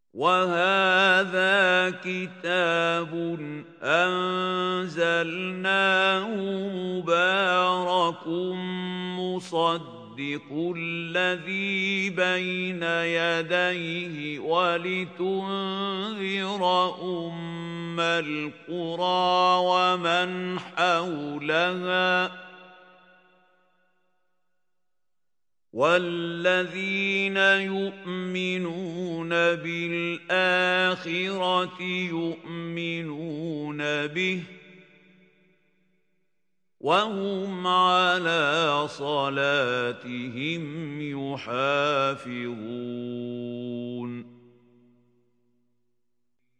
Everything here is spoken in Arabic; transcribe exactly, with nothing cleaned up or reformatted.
وهذا كتاب أنزلناه مبارك مصدق الذي بين يديه ولتنذر أم القرى ومن حولها والذين يؤمنون بالآخرة يؤمنون به وهم على صلاتهم يحافظون